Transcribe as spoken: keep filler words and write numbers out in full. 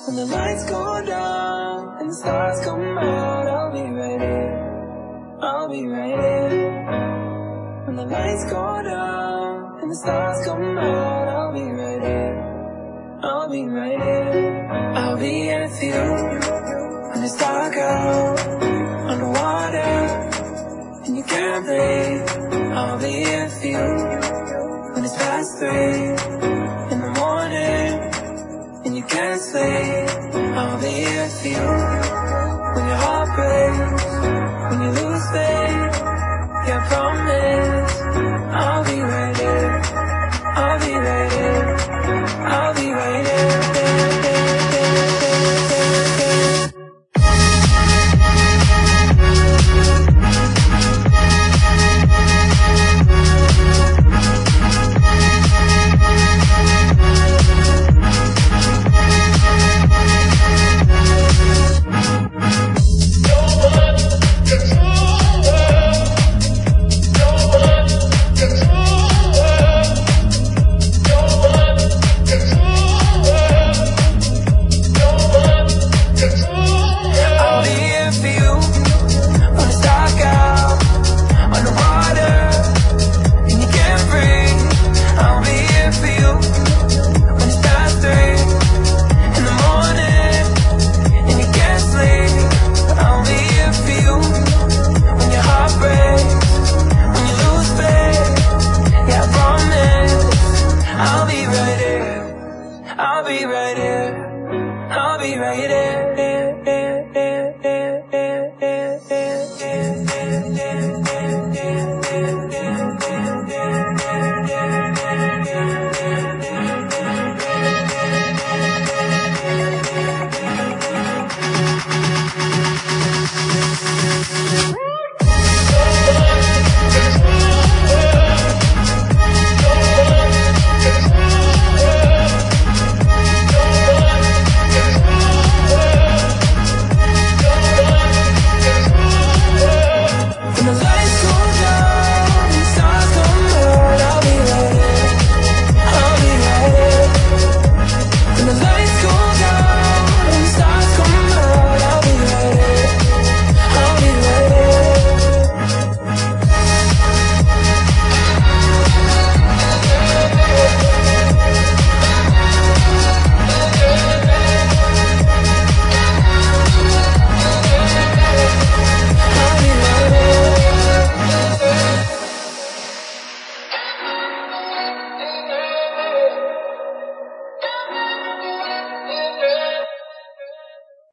When the lights go down and the stars come out, I'll be right here, I'll be right here. When the lights go down and the stars come out, I'll be right here, I'll be right here. I'll be here for you when it's dark out, underwater, and you can't breathe. I'll be here for you when it's past three in the morning and you can't sleep. I'll be here for you when your heart breaks, when you lose faith. Yeah, I promise I'll be right here, I'll be right here, I'll be right here. I'll be right here, I'll be right here.